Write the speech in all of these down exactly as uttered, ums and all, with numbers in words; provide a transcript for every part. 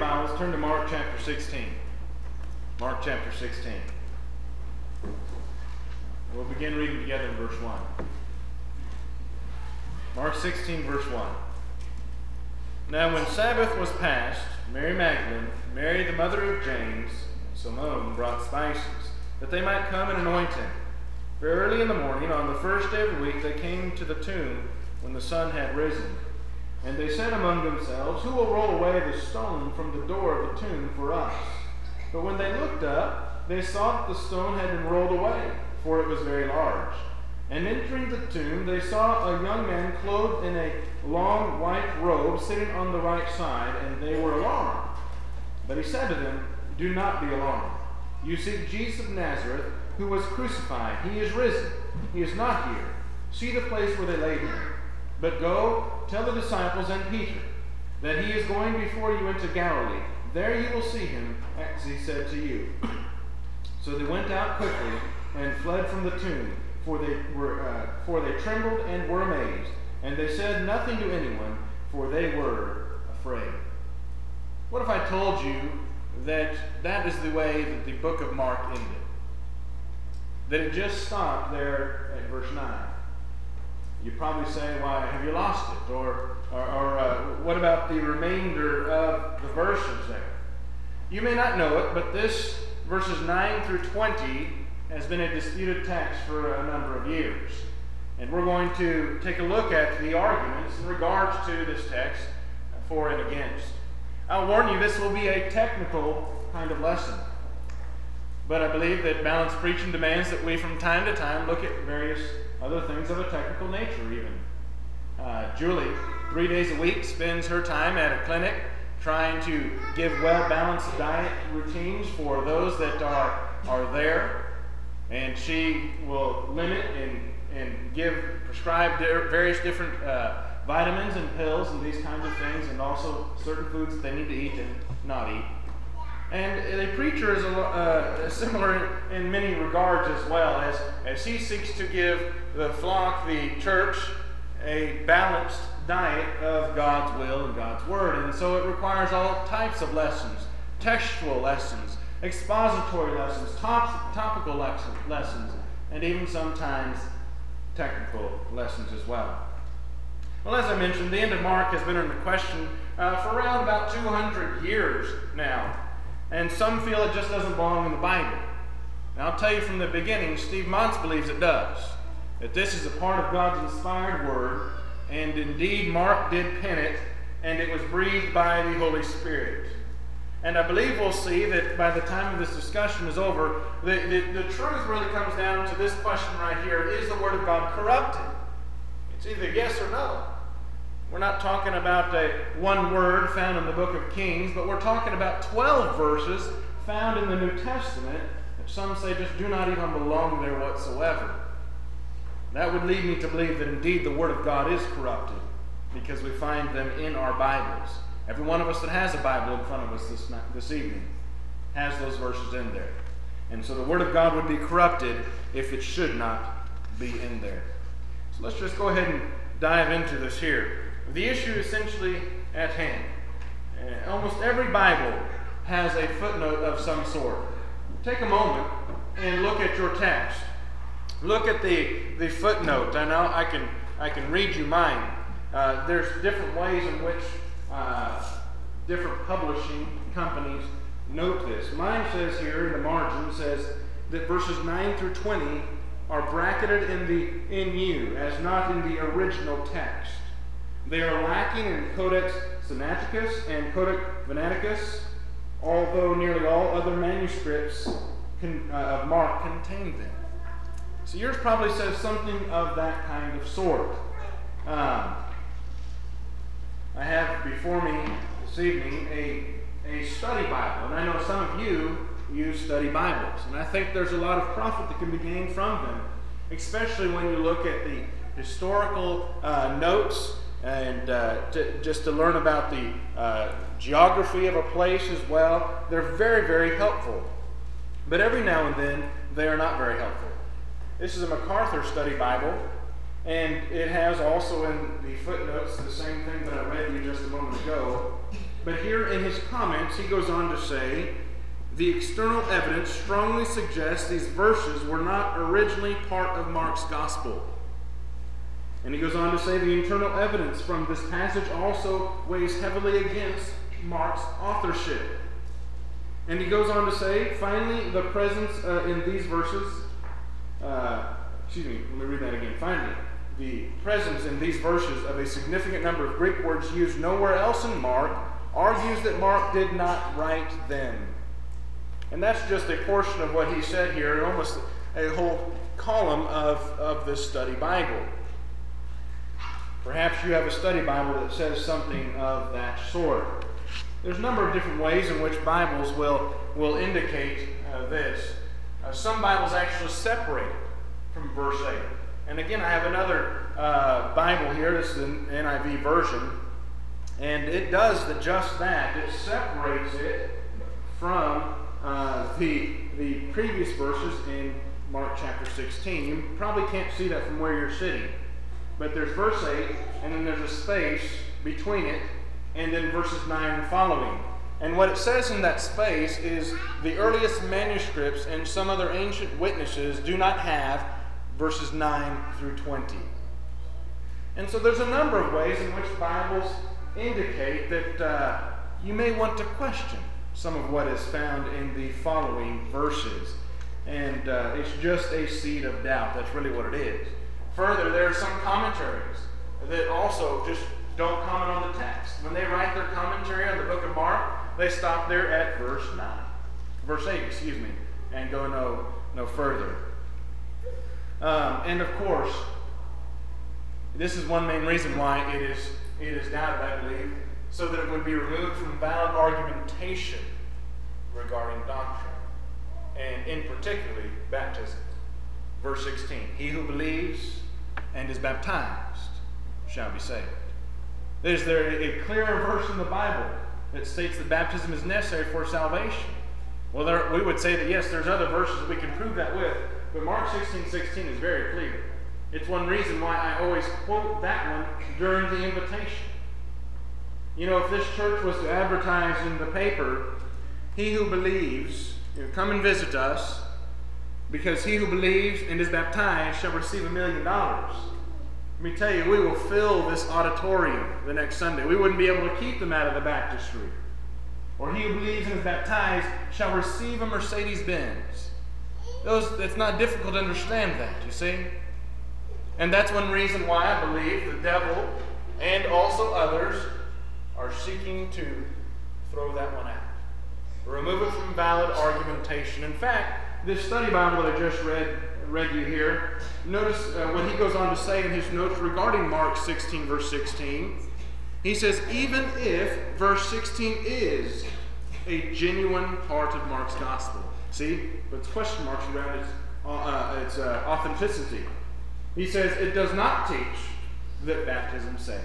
Bibles, turn to Mark chapter sixteen. Mark chapter sixteen. We'll begin reading together in verse one. Mark sixteen, verse one. Now when Sabbath was past, Mary Magdalene, Mary the mother of James, and Salome brought spices, that they might come and anoint him. Very early in the morning, on the first day of the week, they came to the tomb when the sun had risen. And they said among themselves, Who will roll away the stone from the door of the tomb for us? But when they looked up, they saw that the stone had been rolled away, for it was very large. And entering the tomb, they saw a young man clothed in a long white robe sitting on the right side, and they were alarmed. But he said to them, Do not be alarmed. You seek Jesus of Nazareth, who was crucified. He is risen. He is not here. See the place where they laid him. But go, tell the disciples and Peter, that he is going before you into Galilee. There you will see him, as he said to you. So they went out quickly and fled from the tomb, for they were uh, for they trembled and were amazed. And they said nothing to anyone, for they were afraid. What if I told you that that is the way that the book of Mark ended? That it just stopped there at verse nine. You'd probably say, why, have you lost it? Or, or, or uh, what about the remainder of the verses there? You may not know it, but this, verses nine through twenty, has been a disputed text for a number of years. And we're going to take a look at the arguments in regards to this text, for and against. I'll warn you, this will be a technical kind of lesson. But I believe that balanced preaching demands that we from time to time look at various other things of a technical nature even. Uh, Julie, three days a week, spends her time at a clinic trying to give well-balanced diet routines for those that are, are there. And she will limit and, and give, prescribe various different uh, vitamins and pills and these kinds of things, and also certain foods that they need to eat and not eat. And a preacher is a, uh, similar in many regards as well, as, as he seeks to give the flock, the church, a balanced diet of God's will and God's word. And so it requires all types of lessons, textual lessons, expository lessons, top, topical lessons, and even sometimes technical lessons as well. Well, as I mentioned, the end of Mark has been under question uh, for around about two hundred years now. And some feel it just doesn't belong in the Bible. Now, I'll tell you from the beginning, Steve Montz believes it does. That this is a part of God's inspired word, and indeed Mark did pen it, and it was breathed by the Holy Spirit. And I believe we'll see that by the time this discussion is over, the, the, the truth really comes down to this question right here. Is the Word of God corrupted? It's either yes or no. We're not talking about a one word found in the book of Kings, but we're talking about twelve verses found in the New Testament that some say just do not even belong there whatsoever. That would lead me to believe that indeed the Word of God is corrupted, because we find them in our Bibles. Every one of us that has a Bible in front of us this, this evening has those verses in there. And so the Word of God would be corrupted if it should not be in there. So let's just go ahead and dive into this here. The issue essentially at hand. Uh, almost every Bible has a footnote of some sort. Take a moment and look at your text. Look at the, the footnote. I know I can, I can read you mine. Uh, there's different ways in which uh, different publishing companies note this. Mine says here in the margin, says that verses nine through twenty are bracketed in the in you, as not in the original text. They are lacking in Codex Sinaiticus and Codex Venaiticus, although nearly all other manuscripts can, uh, of Mark contain them. So yours probably says something of that kind of sort. Um, I have before me this evening a, a study Bible, and I know some of you use study Bibles, and I think there's a lot of profit that can be gained from them, especially when you look at the historical uh, notes and uh, to, just to learn about the uh, geography of a place as well. They're very, very helpful. But every now and then, they are not very helpful. This is a MacArthur Study Bible, and it has also in the footnotes the same thing that I read you just a moment ago. But here in his comments, he goes on to say, the external evidence strongly suggests these verses were not originally part of Mark's gospel. And he goes on to say the internal evidence from this passage also weighs heavily against Mark's authorship. And he goes on to say, finally, the presence uh, in these verses, uh, excuse me, let me read that again. Finally, the presence in these verses of a significant number of Greek words used nowhere else in Mark argues that Mark did not write them. And that's just a portion of what he said here, almost a whole column of, of this study Bible. Perhaps you have a study Bible that says something of that sort. There's a number of different ways in which Bibles will, will indicate uh, this. Uh, some Bibles actually separate from verse eight. And again, I have another uh, Bible here. This is an N I V version. And it does the, just that. It separates it from uh, the, the previous verses in Mark chapter sixteen. You probably can't see that from where you're sitting. But there's verse eight, and then there's a space between it, and then verses nine and following. And what it says in that space is the earliest manuscripts and some other ancient witnesses do not have verses nine through twenty. And so there's a number of ways in which Bibles indicate that uh, you may want to question some of what is found in the following verses. And uh, it's just a seed of doubt. That's really what it is. Further, there are some commentaries that also just don't comment on the text. When they write their commentary on the book of Mark, they stop there at verse nine. Verse eight, excuse me, and go no, no further. Um, and of course, this is one main reason why it is, it is doubted, I believe, so that it would be removed from valid argumentation regarding doctrine, and in particularly baptism. Verse sixteen, he who believes and is baptized shall be saved. Is there a clearer verse in the Bible that states that baptism is necessary for salvation? Well, there, we would say that yes, there's other verses we can prove that with, but Mark sixteen sixteen is very clear. It's one reason why I always quote that one during the invitation. You know, if this church was to advertise in the paper, he who believes, you know, come and visit us, because he who believes and is baptized shall receive a million dollars. Let me tell you, we will fill this auditorium the next Sunday. We wouldn't be able to keep them out of the baptistry. Or he who believes and is baptized shall receive a Mercedes-Benz. Those, it's not difficult to understand that, you see? And that's one reason why I believe the devil and also others are seeking to throw that one out. Remove it from valid argumentation. In fact, this study Bible that I just read, read you here, notice uh, what he goes on to say in his notes regarding Mark sixteen, verse sixteen. He says, even if verse sixteen is a genuine part of Mark's gospel. See, but it's question marks around its, uh, its uh, authenticity. He says, it does not teach that baptism saves.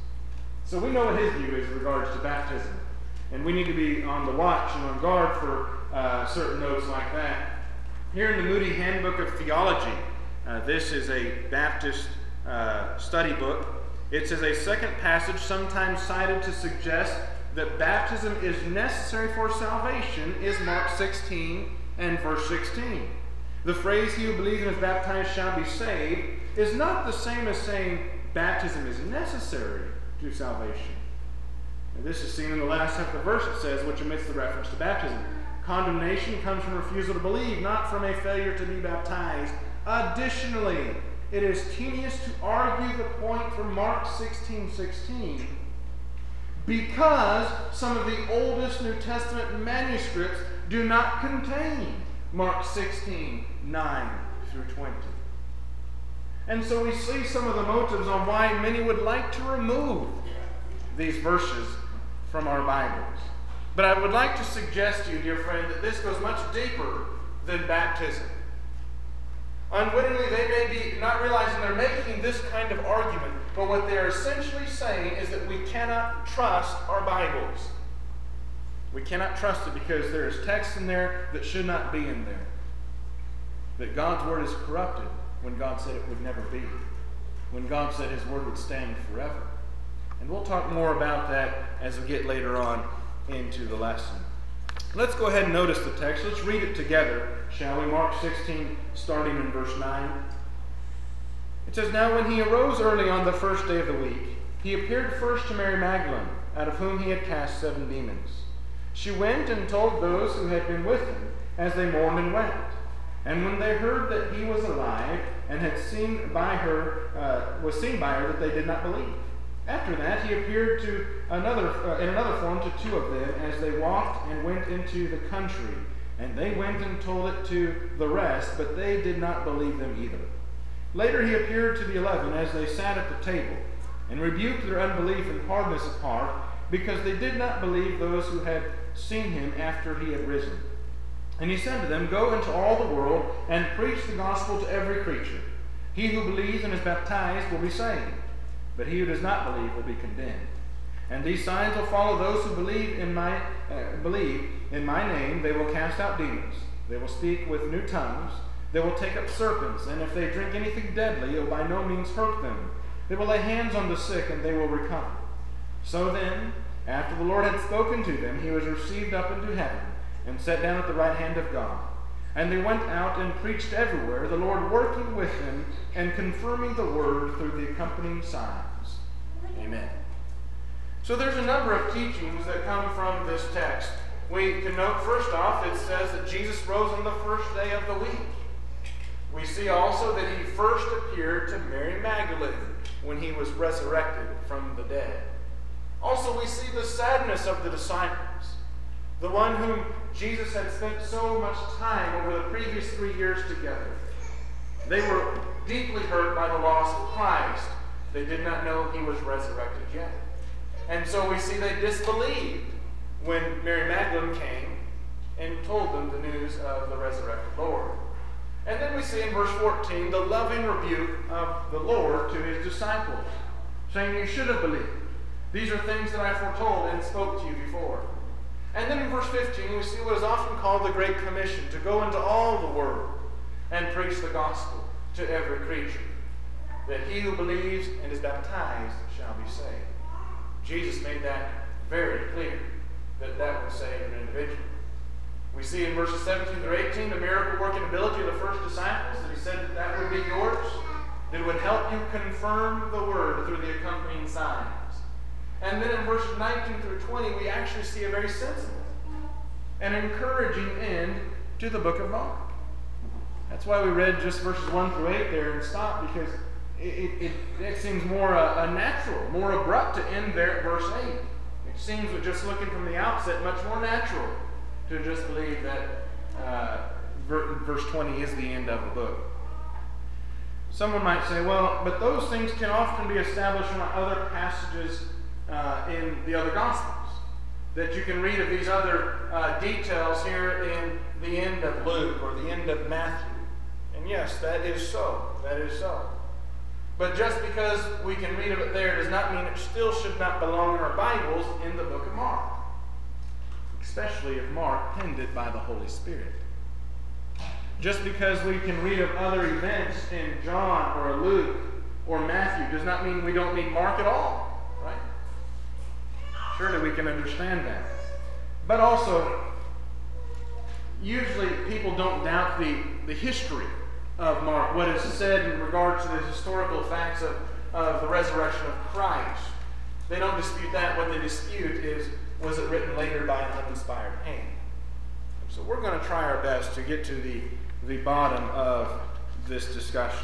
So we know what his view is in regards to baptism. And we need to be on the watch and on guard for uh, certain notes like that. Here in the Moody Handbook of Theology, uh, this is a Baptist uh, study book. It says a second passage sometimes cited to suggest that baptism is necessary for salvation is Mark sixteen and verse sixteen. The phrase, he who believes and is baptized shall be saved, is not the same as saying baptism is necessary to salvation. And this is seen in the last half of the verse, it says, which omits the reference to baptism. Condemnation comes from refusal to believe, not from a failure to be baptized. Additionally, it is tedious to argue the point from Mark sixteen sixteen because some of the oldest New Testament manuscripts do not contain Mark sixteen, nine through twenty. And so we see some of the motives on why many would like to remove these verses from our Bibles. But I would like to suggest to you, dear friend, that this goes much deeper than baptism. Unwittingly, they may be not realizing they're making this kind of argument, but what they're essentially saying is that we cannot trust our Bibles. We cannot trust it because there is text in there that should not be in there. That God's Word is corrupted when God said it would never be. When God said His Word would stand forever. And we'll talk more about that as we get later on into the lesson. Let's go ahead and notice the text. Let's read it together, shall we? Mark sixteen, starting in verse nine. It says, "Now when he arose early on the first day of the week, he appeared first to Mary Magdalene, out of whom he had cast seven demons. She went and told those who had been with him, as they mourned and wept. And when they heard that he was alive, and had seen by her, uh, was seen by her, that they did not believe. After that, he appeared to another uh, in another form to two of them, as they walked and went into the country. And they went and told it to the rest, but they did not believe them either. Later he appeared to the eleven as they sat at the table, and rebuked their unbelief and hardness of heart, because they did not believe those who had seen him after he had risen. And he said to them, Go into all the world, and preach the gospel to every creature. He who believes and is baptized will be saved, but he who does not believe will be condemned. And these signs will follow those who believe in my uh, believe in my name. They will cast out demons. They will speak with new tongues. They will take up serpents, and if they drink anything deadly, it will by no means hurt them. They will lay hands on the sick, and they will recover. So then, after the Lord had spoken to them, he was received up into heaven, and sat down at the right hand of God. And they went out and preached everywhere, the Lord working with them, and confirming the word through the accompanying signs. Amen." So there's a number of teachings that come from this text. We can note, first off, it says that Jesus rose on the first day of the week. We see also that he first appeared to Mary Magdalene when he was resurrected from the dead. Also, we see the sadness of the disciples, the one whom Jesus had spent so much time over the previous three years together. They were deeply hurt by the loss of Christ. They did not know he was resurrected yet. And so we see they disbelieved when Mary Magdalene came and told them the news of the resurrected Lord. And then we see in verse fourteen the loving rebuke of the Lord to his disciples, saying, "You should have believed. These are things that I foretold and spoke to you before." And then in verse fifteen we see what is often called the Great Commission, to go into all the world and preach the gospel to every creature, that he who believes and is baptized shall be saved. Jesus made that very clear, that that would save an individual. We see in verses seventeen through eighteen the miracle-working ability of the first disciples, that he said that that would be yours, that it would help you confirm the word through the accompanying signs. And then in verses nineteen through twenty, we actually see a very sensible and encouraging end to the book of Mark. That's why we read just verses one through eight there and stopped, because it, it, it, it seems more uh, a natural, more abrupt to end there at verse eight. It seems, with just looking from the outset, much more natural to just believe that uh, verse twenty is the end of the book. Someone might say, well, but those things can often be established from other passages uh, in the other Gospels, that you can read of these other uh, details here in the end of Luke or the end of Matthew. And yes, that is so. That is so. But just because we can read of it there does not mean it still should not belong in our Bibles in the book of Mark, especially if Mark penned it by the Holy Spirit. Just because we can read of other events in John or Luke or Matthew does not mean we don't need Mark at all, right? Surely we can understand that. But also, usually people don't doubt the, the history of Mark, what is said in regards to the historical facts of, of the resurrection of Christ. They don't dispute that. What they dispute is, was it written later by an uninspired hand? So we're going to try our best to get to the, the bottom of this discussion.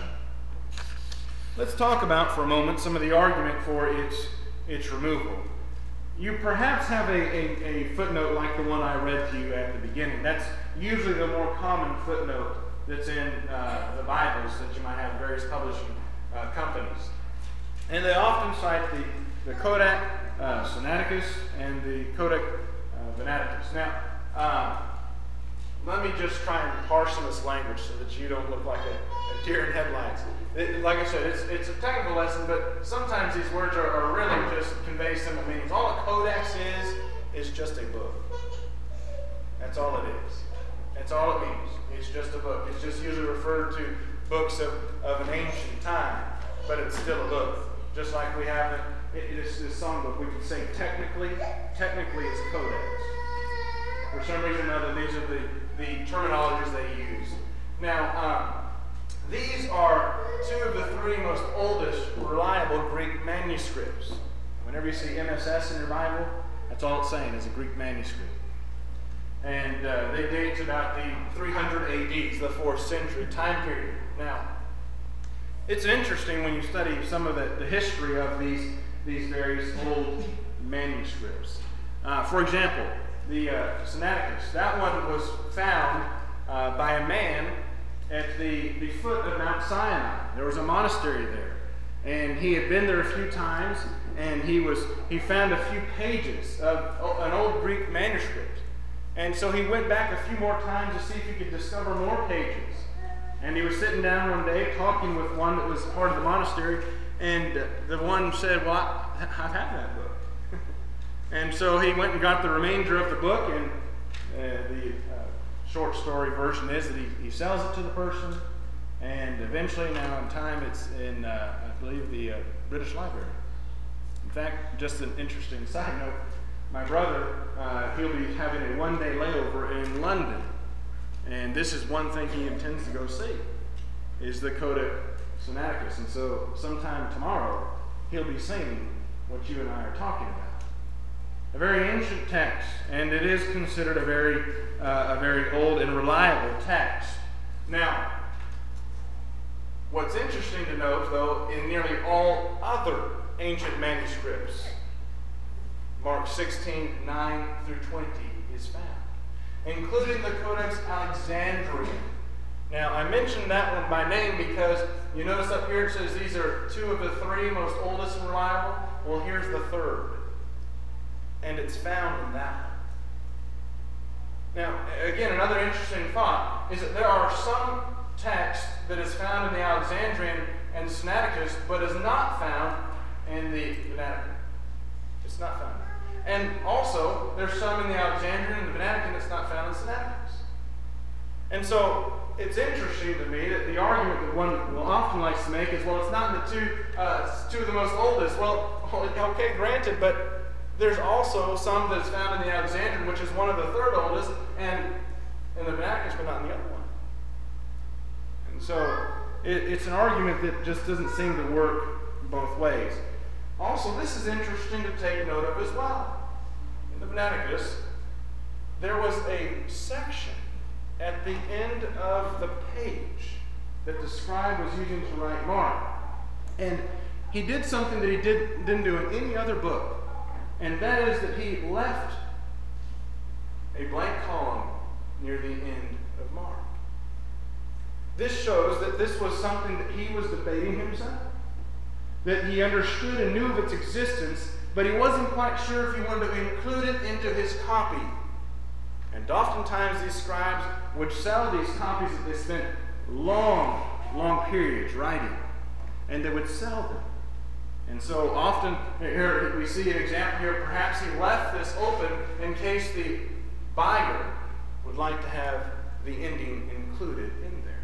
Let's talk about for a moment some of the argument for its, its removal. You perhaps have a, a, a footnote like the one I read to you at the beginning. That's usually the more common footnote that's in uh, the Bibles that you might have in various publishing uh, companies. And they often cite the, the Codex uh, Sinaiticus and the Codex uh, Vennaticus. Now, uh, let me just try and parse this language so that you don't look like a, a deer in headlights. It, like I said, it's, it's a technical lesson, but sometimes these words are, are really just convey simple meanings. All a codex is, is just a book. That's all it is. That's all it means. It's just a book. It's just usually referred to books of, of an ancient time, but it's still a book. Just like we have it is this songbook. We could say technically, technically it's codex. For some reason or other, these are the, the terminologies they use. Now, um, these are two of the three most oldest reliable Greek manuscripts. Whenever you see M S S in your Bible, that's all it's saying is a Greek manuscript. And uh, they date to about the three hundred A D, it's the fourth century time period. Now, it's interesting when you study some of the, the history of these, these various old manuscripts. Uh, for example, the uh, Sinaiticus, that one was found uh, by a man at the, the foot of Mount Sinai. There was a monastery there, and he had been there a few times, and he was he found a few pages of an old Greek manuscript. And so he went back a few more times to see if he could discover more pages. And he was sitting down one day talking with one that was part of the monastery, and the one said, well, I, I've had that book. And so he went and got the remainder of the book, and uh, the uh, short story version is that he, he sells it to the person, and eventually now in time it's in, uh, I believe, the uh, British Library. In fact, just an interesting side note, my brother, uh, he'll be having a one-day layover in London, and this is one thing he intends to go see, is the Codex Sinaiticus. And so sometime tomorrow, he'll be seeing what you and I are talking about. A very ancient text, and it is considered a very, uh, a very old and reliable text. Now, what's interesting to note, though, in nearly all other ancient manuscripts, Mark sixteen, nine through twenty is found, including the Codex Alexandrian. Now, I mentioned that one by name because you notice up here it says these are two of the three most oldest and reliable. Well, here's the third, and it's found in that one. Now, again, another interesting thought is that there are some text that is found in the Alexandrian and Sinaiticus, but is not found in the Vatican. It's not found. And also, there's some in the Alexandrian and the Vatican that's not found in Sinaiticus. And so, it's interesting to me that the argument that one will often likes to make is, well, it's not in the two, uh, two of the most oldest. Well, okay, granted, but there's also some that's found in the Alexandrian, which is one of the third oldest, and in the Vatican, but not in the other one. And so, it, it's an argument that just doesn't seem to work both ways. Also, this is interesting to take note of as well. In the Vaticanus, there was a section at the end of the page that the scribe was using to write Mark. And he did something that he did, didn't do in any other book, and that is that he left a blank column near the end of Mark. This shows that this was something that he was debating himself, that he understood and knew of its existence, but he wasn't quite sure if he wanted to include it into his copy. And oftentimes these scribes would sell these copies that they spent long, long periods writing, and they would sell them. And so often, here we see an example here, perhaps he left this open in case the buyer would like to have the ending included in there.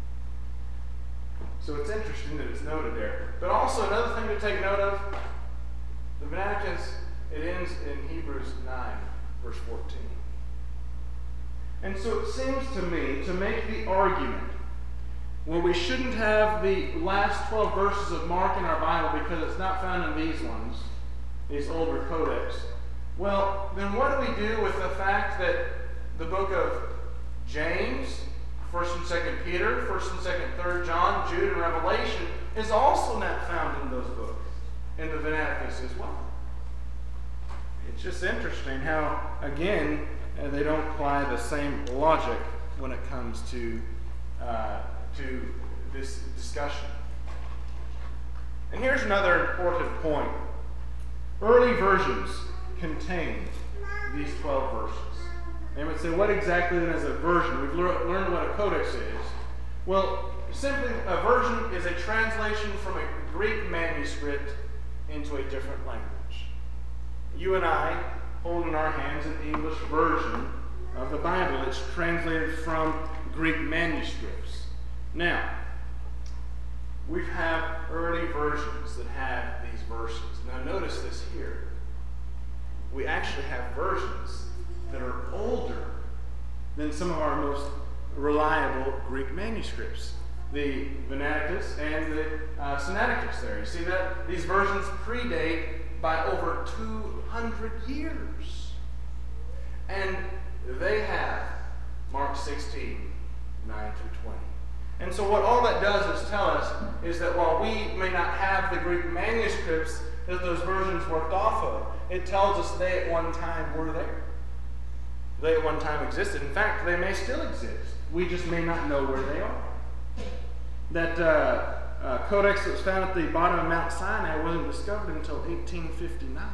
So it's interesting that it's noted there. But also another thing to take note of, the Vaticanus, it ends in Hebrews nine, verse fourteen. And so it seems to me to make the argument, well, we shouldn't have the last twelve verses of Mark in our Bible because it's not found in these ones, these older codex. Well, then what do we do with the fact that the book of James, First and Second Peter, First and Second, Third John, Jude, and Revelation is also not found in those books, in the Vaticanus as well? It's just interesting how, again, uh, they don't apply the same logic when it comes to uh, to this discussion. And here's another important point. Early versions contain these twelve verses. They would say, what exactly then is a version? We've lear- learned what a codex is. Well, simply, a version is a translation from a Greek manuscript into a different language. You and I hold in our hands an English version of the Bible that's translated from Greek manuscripts. Now, we have early versions that have these verses. Now notice this here. We actually have versions that are older than some of our most reliable Greek manuscripts. The Vennaticus and the uh, Sinaiticus there. You see that? These versions predate by over two hundred years. And they have Mark sixteen, nine through twenty. And so what all that does is tell us is that while we may not have the Greek manuscripts that those versions worked off of, it tells us they at one time were there. They at one time existed. In fact, they may still exist. We just may not know where they are. That uh, uh, codex that was found at the bottom of Mount Sinai wasn't discovered until eighteen fifty-nine.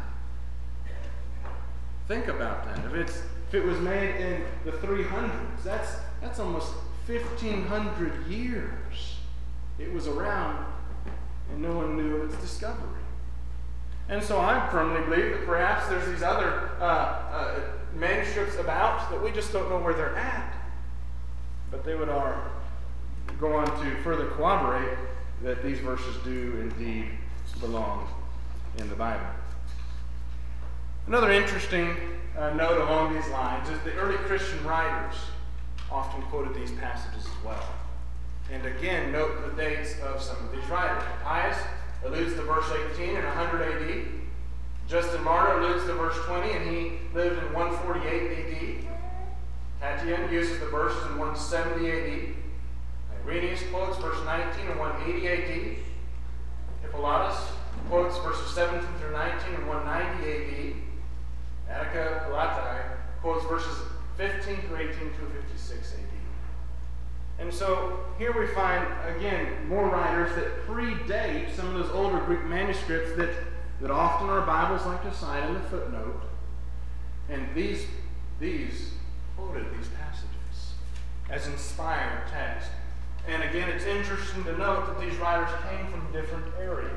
Think about that. If it's if it was made in the three hundreds, that's that's almost fifteen hundred years. It was around, and no one knew of its discovery. And so I firmly believe that perhaps there's these other uh, uh, manuscripts about that we just don't know where they're at. But they would are, go on to further corroborate that these verses do indeed belong in the Bible. Another interesting uh, note along these lines is the early Christian writers often quoted these passages as well. And again, note the dates of some of these writers. Pius alludes to verse eighteen in one hundred A D. Justin Martyr alludes to verse twenty, and he lived in one forty-eight A D. Tatian uses the verses in one seventy A D. Irenaeus quotes verse nineteen in one eighty A D. Hippolytus quotes verses seventeen through nineteen in one ninety A D. Attica Pilati quotes verses fifteen through eighteen through fifty-six A D. And so here we find, again, more writers that predate some of those older Greek manuscripts that, that often our Bibles like to cite in the footnote. And these, these quoted these passages as inspired text. And again, it's interesting to note that these writers came from different areas.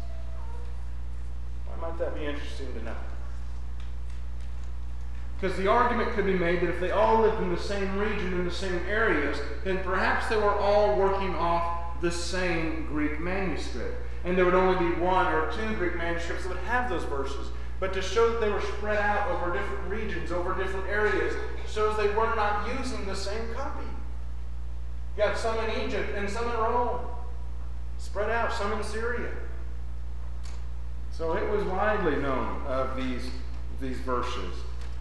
Why might that be interesting to know? Because the argument could be made that if they all lived in the same region, in the same areas, then perhaps they were all working off the same Greek manuscript. And there would only be one or two Greek manuscripts that would have those verses. But to show that they were spread out over different regions, over different areas, shows they were not using the same copy. You got some in Egypt and some in Rome. Spread out, some in Syria. So it was widely known of these, these verses.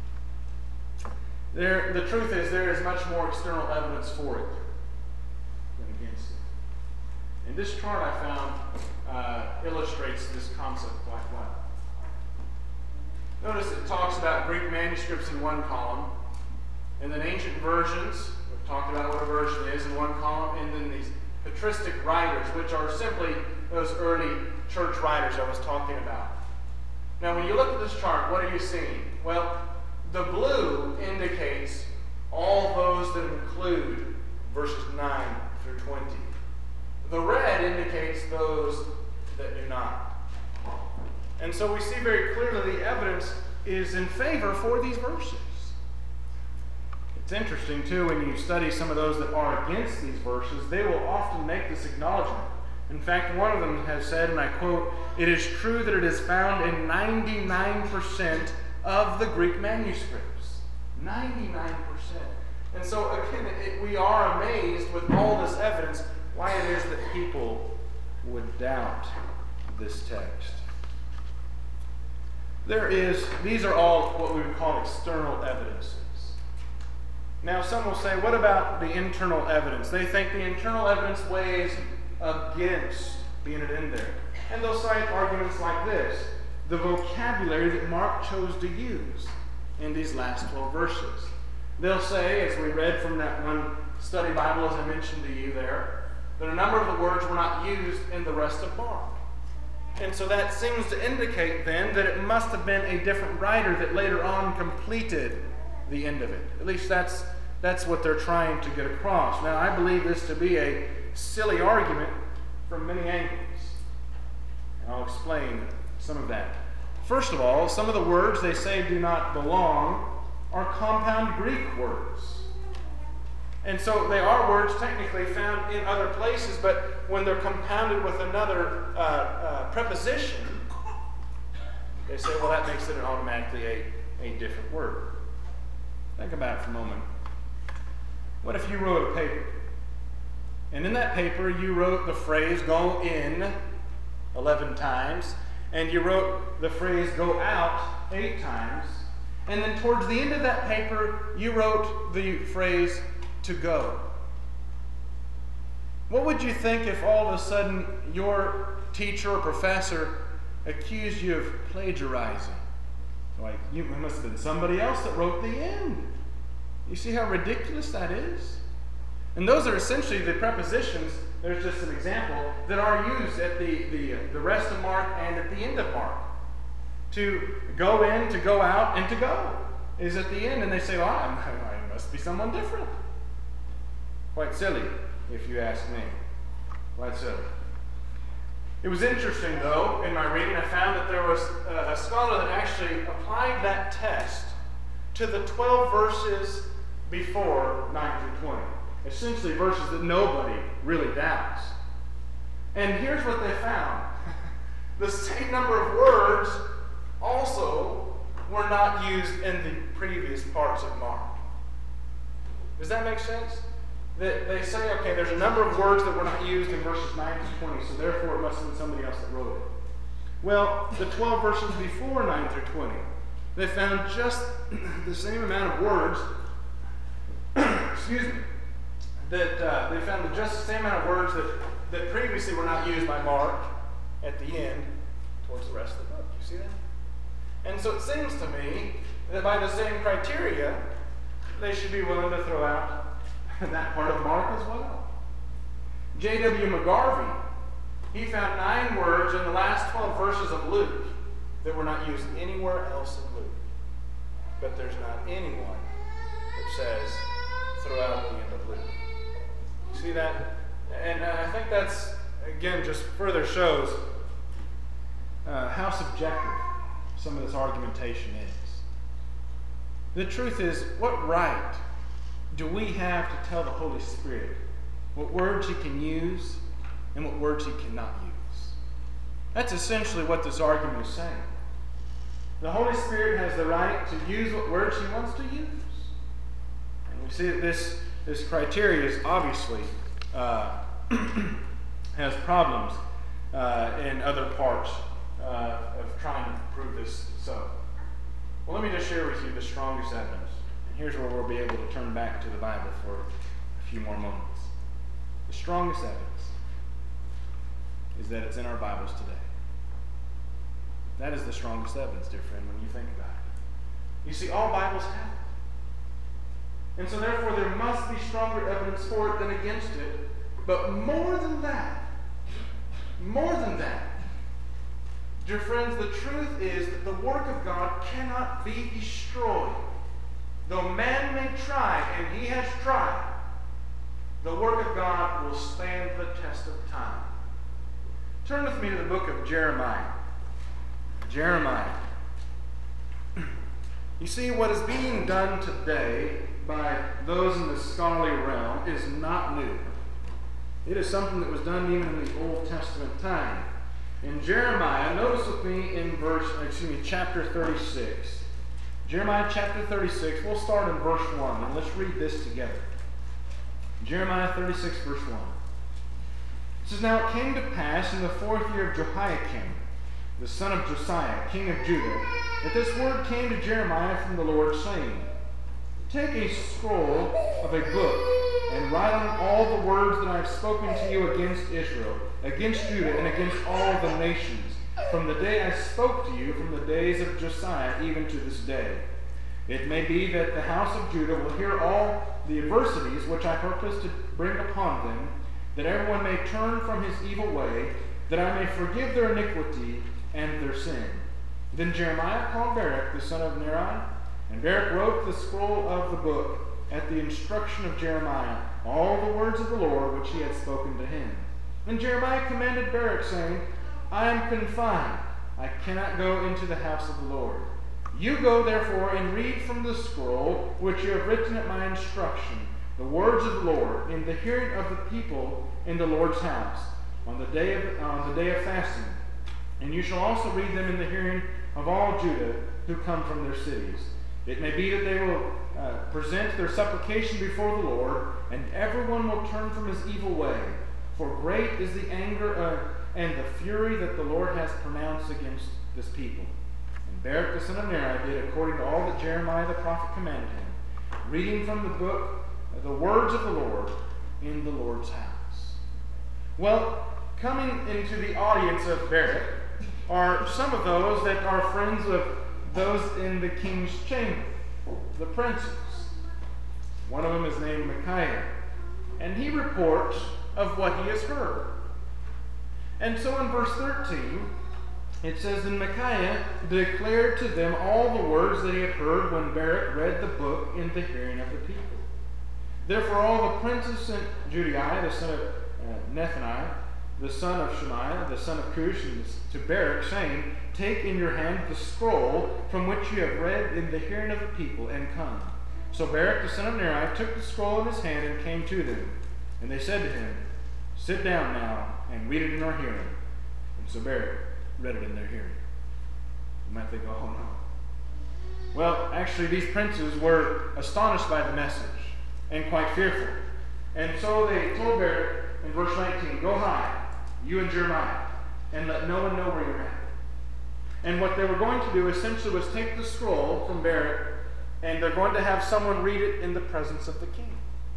There, the truth is, there is much more external evidence for it than against it. And this chart I found uh, illustrates this concept quite well. Notice it talks about Greek manuscripts in one column, and then ancient versions, we've talked about what a version is, in one column, and then these patristic writers, which are simply those early church writers I was talking about. Now, when you look at this chart, what are you seeing? Well, the blue indicates all those that include verses nine through twenty. The red indicates those that do not. And so we see very clearly the evidence is in favor for these verses. It's interesting, too, when you study some of those that are against these verses, they will often make this acknowledgement. In fact, one of them has said, and I quote, "It is true that it is found in ninety-nine percent of the Greek manuscripts." ninety-nine percent. And so, again, it, we are amazed with all this evidence why it is that people would doubt this text. There is, these are all what we would call external evidences. Now, some will say, what about the internal evidence? They think the internal evidence weighs against being it in there. And they'll cite arguments like this: the vocabulary that Mark chose to use in these last twelve verses. They'll say, as we read from that one study Bible, as I mentioned to you there, that a number of the words were not used in the rest of Mark. And so that seems to indicate then that it must have been a different writer that later on completed the end of it. At least that's, that's what they're trying to get across. Now, I believe this to be a silly argument from many angles. And I'll explain some of that. First of all, some of the words they say do not belong are compound Greek words. And so they are words technically found in other places, but when they're compounded with another uh, uh, preposition, they say, well, that makes it automatically a, a different word. Think about it for a moment. What if you wrote a paper? And in that paper, you wrote the phrase go in eleven times, and you wrote the phrase go out eight times, and then towards the end of that paper, you wrote the phrase to go. What would you think if all of a sudden your teacher or professor accused you of plagiarizing? Like, you, it must have been somebody else that wrote the end. You see how ridiculous that is? And those are essentially the prepositions, there's just an example, that are used at the, the, the rest of Mark and at the end of Mark. To go in, to go out, and to go is at the end. And they say, well, I, I must be someone different. Quite silly, if you ask me. Quite silly. It was interesting, though, in my reading, I found that there was a, a scholar that actually applied that test to the twelve verses before nine through twenty. Essentially verses that nobody really doubts. And here's what they found. The same number of words also were not used in the previous parts of Mark. Does that make sense? That they say, okay, there's a number of words that were not used in verses nine to twenty, so therefore it must have been somebody else that wrote it. Well, the twelve verses before nine through twenty, they found just the same amount of words, excuse me, that uh, they found just the same amount of words that, that previously were not used by Mark at the end towards the rest of the book. You see that? And so it seems to me that by the same criteria, they should be willing to throw out that part of Mark as well. J W McGarvey, he found nine words in the last twelve verses of Luke that were not used anywhere else in Luke. But there's not anyone that says throw out the end of Luke. You see that? And I think that's, again, just further shows uh, how subjective some of this argumentation is. The truth is, what right do we have to tell the Holy Spirit what words he can use and what words he cannot use? That's essentially what this argument is saying. The Holy Spirit has the right to use what words he wants to use. And we see that this, this criteria is obviously uh, has problems uh, in other parts uh, of trying to prove this so. Well, let me just share with you the strongest evidence. Here's where we'll be able to turn back to the Bible for a few more moments. The strongest evidence is that it's in our Bibles today. That is the strongest evidence, dear friend, when you think about it. You see, all Bibles have it. And so therefore there must be stronger evidence for it than against it. But more than that, more than that, dear friends, the truth is that the work of God cannot be destroyed. Though man may try, and he has tried, the work of God will stand the test of time. Turn with me to the book of Jeremiah. Jeremiah. You see, what is being done today by those in the scholarly realm is not new. It is something that was done even in the Old Testament time. In Jeremiah, notice with me in verse, excuse me, chapter thirty-six. Jeremiah chapter thirty-six, we'll start in verse one, and let's read this together. Jeremiah thirty-six, verse one. It says, Now it came to pass in the fourth year of Jehoiakim, the son of Josiah, king of Judah, that this word came to Jeremiah from the Lord, saying, Take a scroll of a book, and write on all the words that I have spoken to you against Israel, against Judah, and against all the nations, from the day I spoke to you, from the days of Josiah, even to this day. It may be that the house of Judah will hear all the adversities which I purpose to bring upon them, that everyone may turn from his evil way, that I may forgive their iniquity and their sin. Then Jeremiah called Baruch, the son of Neriah, and Baruch wrote the scroll of the book at the instruction of Jeremiah, all the words of the Lord which he had spoken to him. And Jeremiah commanded Baruch, saying, I am confined. I cannot go into the house of the Lord. You go, therefore, and read from the scroll which you have written at my instruction, the words of the Lord in the hearing of the people in the Lord's house on the day of, on the day of fasting. And you shall also read them in the hearing of all Judah who come from their cities. It may be that they will uh, present their supplication before the Lord, and everyone will turn from his evil way. For great is the anger uh, and the fury that the Lord has pronounced against this people. And Baruch the son of Neriah did according to all that Jeremiah the prophet commanded him, reading from the book uh, the words of the Lord in the Lord's house. Well, coming into the audience of Baruch are some of those that are friends of those in the king's chamber, the princes. One of them is named Micaiah, and he reports of what he has heard. And so in verse thirteen, it says, And Micaiah declared to them all the words that he had heard when Baruch read the book in the hearing of the people. Therefore all the princes sent Judai, the son of uh, Nethaniah, the son of Shemaiah, the son of Cush, to Baruch, saying, Take in your hand the scroll from which you have read in the hearing of the people, and come. So Baruch the son of Neriah took the scroll in his hand and came to them. And they said to him, Sit down now and read it in our hearing. And so Baruch read it in their hearing. You might think, oh no. Well, actually these princes were astonished by the message and quite fearful. And so they told Baruch in verse nineteen, Go hide, you and Jeremiah, and let no one know where you're at. And what they were going to do essentially was take the scroll from Baruch, and they're going to have someone read it in the presence of the king.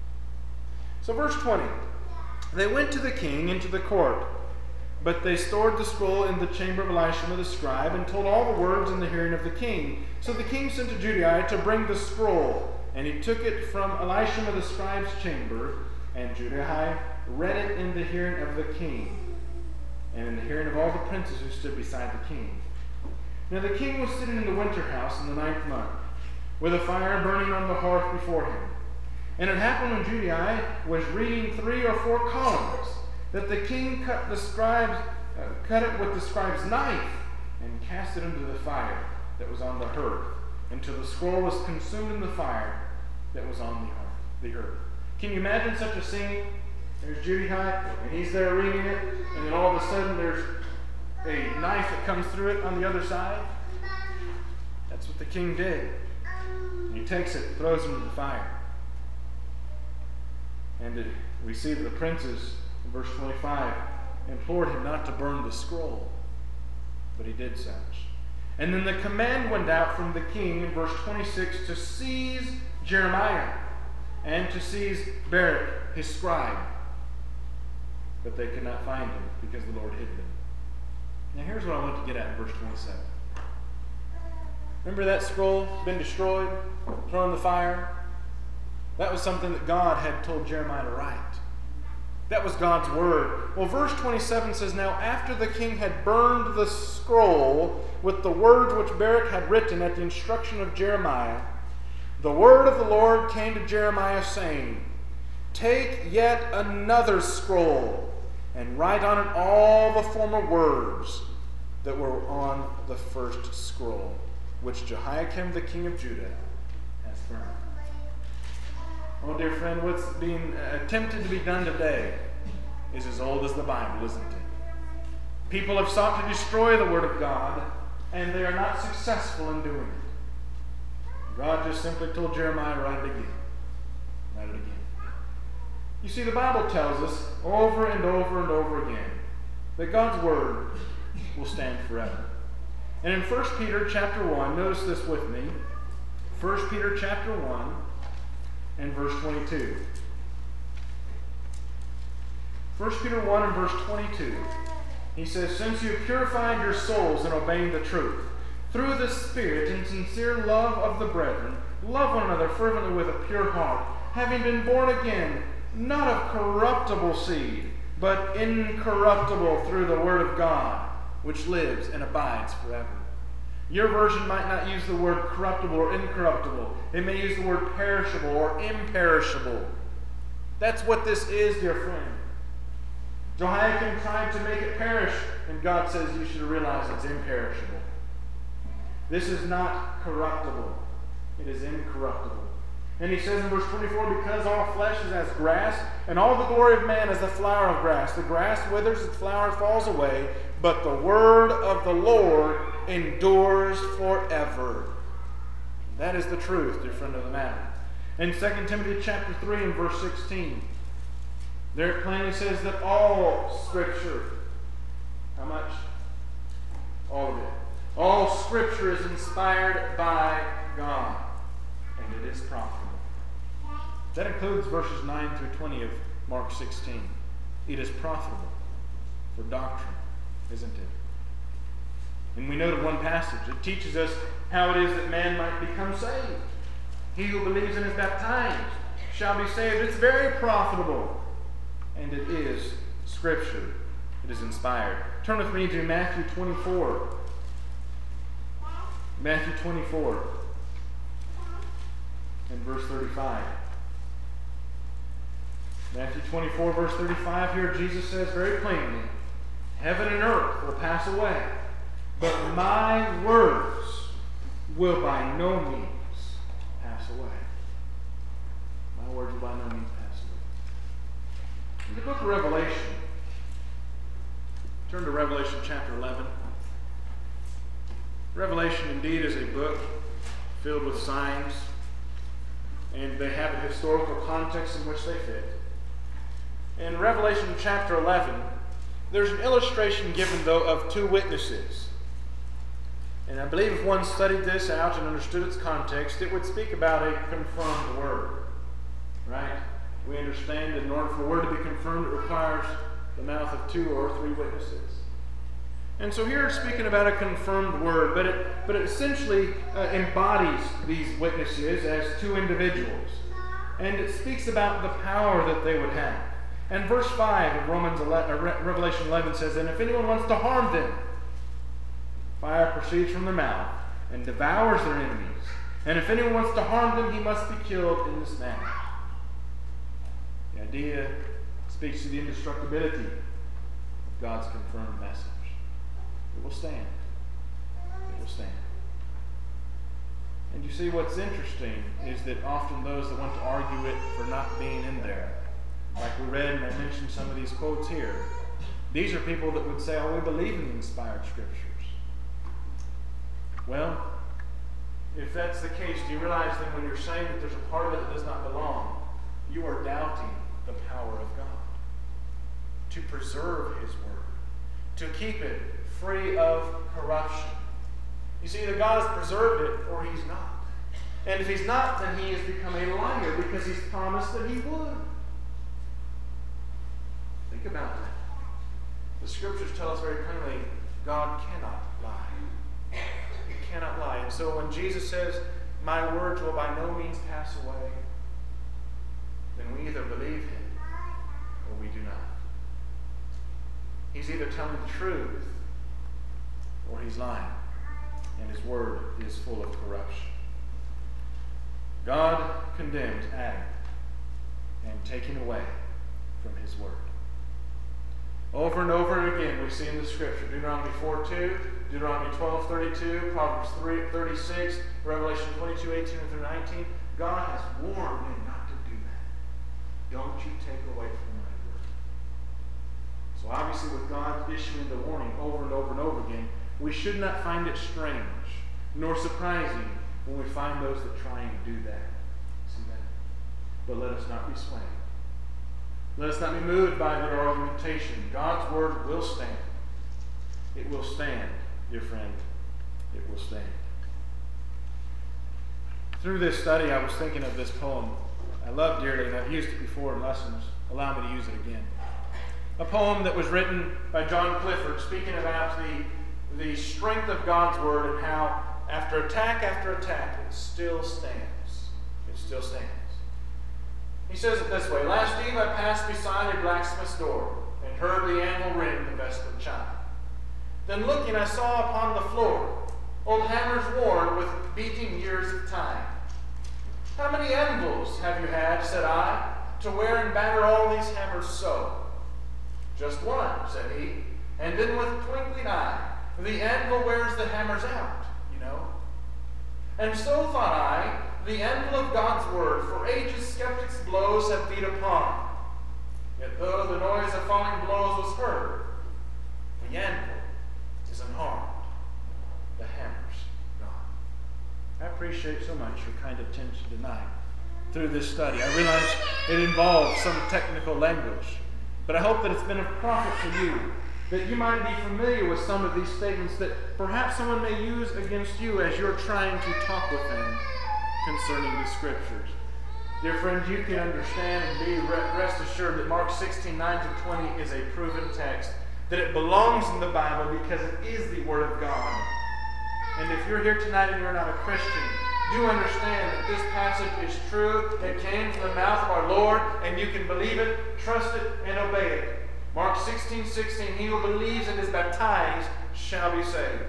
So verse twenty, They went to the king into the court, but they stored the scroll in the chamber of Elishama the scribe, and told all the words in the hearing of the king. So the king sent to Judai to bring the scroll, and he took it from Elishama the scribe's chamber, and Judai read it in the hearing of the king, and in the hearing of all the princes who stood beside the king. Now the king was sitting in the winter house in the ninth month, with a fire burning on the hearth before him. And it happened when Judai was reading three or four columns, that the king cut the scribe's, uh, cut it with the scribe's knife, and cast it into the fire that was on the hearth, until the scroll was consumed in the fire that was on the hearth. The earth. Can you imagine such a scene? There's Judai, and he's there reading it, and then all of a sudden there's a knife that comes through it on the other side. That's what the king did. And he takes it, throws it into the fire. And it, we see that the princes, in verse twenty-five, implored him not to burn the scroll, but he did such. And then the command went out from the king, in verse twenty-six, to seize Jeremiah and to seize Baruch, his scribe. But they could not find him, because the Lord hid them. Now here's what I want to get at in verse twenty-seven. Remember that scroll been destroyed, thrown in the fire? That was something that God had told Jeremiah to write. That was God's word. Well, verse twenty-seven says, Now after the king had burned the scroll with the words which Baruch had written at the instruction of Jeremiah, the word of the Lord came to Jeremiah, saying, Take yet another scroll, and write on it all the former words that were on the first scroll, which Jehoiakim the king of Judah has burned. Oh, dear friend, what's being attempted to be done today is as old as the Bible, isn't it? People have sought to destroy the Word of God, and they are not successful in doing it. God just simply told Jeremiah to write it again. Write it again. You see, the Bible tells us over and over and over again that God's Word will stand forever. And in First Peter chapter one, notice this with me. First Peter chapter one and verse twenty-two. First Peter one and verse twenty-two. He says, Since you have purified your souls in obeying the truth, through the Spirit and sincere love of the brethren, love one another fervently with a pure heart, having been born again, not of corruptible seed, but incorruptible through the word of God, which lives and abides forever. Your version might not use the word corruptible or incorruptible. It may use the word perishable or imperishable. That's what this is, dear friend. Jehoiakim tried to make it perish, and God says you should realize it's imperishable. This is not corruptible. It is incorruptible. And he says in verse twenty-four, because all flesh is as grass, and all the glory of man as the flower of grass. The grass withers, the flower falls away, but the word of the Lord endures forever. That is the truth, dear friend of the matter. In Second Timothy chapter three and verse sixteen, there it plainly says that all Scripture, how much? All of it. All Scripture is inspired by God, and it is profitable. That includes verses nine through twenty of Mark sixteen. It is profitable for doctrine, isn't it? And we noted one passage. It teaches us how it is that man might become saved. He who believes and is baptized shall be saved. It's very profitable. And it is Scripture. It is inspired. Turn with me to Matthew twenty-four. Matthew twenty-four and verse thirty-five. Matthew twenty-four, verse thirty-five, here Jesus says very plainly, heaven and earth will pass away, but my words will by no means pass away. My words will by no means pass away. In the book of Revelation, turn to Revelation chapter eleven. Revelation indeed is a book filled with signs, and they have a historical context in which they fit. In Revelation chapter eleven, there's an illustration given, though, of two witnesses. And I believe if one studied this out and understood its context, it would speak about a confirmed word. Right? We understand that in order for a word to be confirmed, it requires the mouth of two or three witnesses. And so here it's speaking about a confirmed word, but it, but it essentially uh, embodies these witnesses as two individuals. And it speaks about the power that they would have. And verse five of Romans eleven, uh, Revelation eleven says, and if anyone wants to harm them, fire proceeds from their mouth and devours their enemies. And if anyone wants to harm them, he must be killed in this manner. The idea speaks to the indestructibility of God's confirmed message. It will stand. It will stand. And you see, what's interesting is that often those that want to argue it for not being in there, like we read and I mentioned some of these quotes here, these are people that would say, oh, we believe in the inspired Scriptures. Well, if that's the case, do you realize that when you're saying that there's a part of it that does not belong, you are doubting the power of God to preserve His Word, to keep it free of corruption. You see, either God has preserved it or He's not. And if He's not, then He has become a liar because He's promised that He would. Think about that. The Scriptures tell us very plainly, God cannot lie. He cannot lie. And so when Jesus says, my words will by no means pass away, then we either believe Him or we do not. He's either telling the truth or He's lying, and His Word is full of corruption. God condemns adding and taking away from His Word. Over and over again we see in the Scripture, Deuteronomy four two, Deuteronomy twelve thirty-two, Proverbs three thirty-six, Revelation twenty-two eighteen through nineteen, God has warned men not to do that. Don't you take away from my word. So obviously with God issuing the warning over and over and over again, we should not find it strange nor surprising when we find those that try and do that. See that? But let us not be swayed. Let us not be moved by their argumentation. God's word will stand. It will stand, dear friend. It will stand. Through this study, I was thinking of this poem I love dearly, and I've used it before in lessons. Allow me to use it again. A poem that was written by John Clifford, speaking about the, the strength of God's word and how after attack after attack, it still stands. It still stands. He says it this way, last eve I passed beside a blacksmith's door and heard the anvil ring the vesper chime. Then looking I saw upon the floor old hammers worn with beating years of time. How many anvils have you had, said I, to wear and batter all these hammers so? Just one, said he, and then with twinkling eye, the anvil wears the hammers out, you know. And so thought I, the anvil of God's word, for ages skeptics' blows have beat upon. Yet though the noise of falling blows was heard, the anvil is unharmed, the hammer's gone. I appreciate so much your kind attention tonight through this study. I realize it involves some technical language, but I hope that it's been of profit to you, that you might be familiar with some of these statements that perhaps someone may use against you as you're trying to talk with them concerning the Scriptures. Dear friends, you can understand and be rest assured that Mark sixteen, nine to twenty is a proven text, that it belongs in the Bible because it is the Word of God. And if you're here tonight and you're not a Christian, do understand that this passage is true. It came from the mouth of our Lord, and you can believe it, trust it, and obey it. Mark sixteen, sixteen, he who believes and is baptized shall be saved.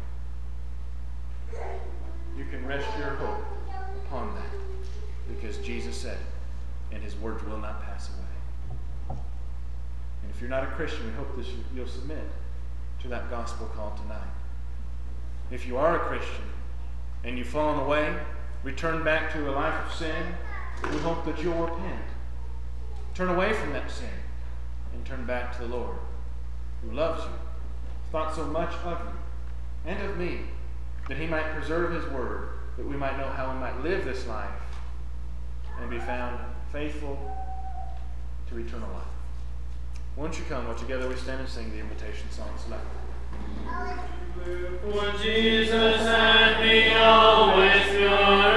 You can rest your hope upon that, because Jesus said it, and his words will not pass away. And if you're not a Christian, we hope that you'll submit to that gospel call tonight. If you are a Christian and you've fallen away, return back to a life of sin, we hope that you'll repent. Turn away from that sin and turn back to the Lord, who loves you, thought so much of you and of me, that he might preserve his word, that we might know how we might live this life and be found faithful to eternal life. Won't you come while together we stand and sing the invitation song select. For Jesus and me always good.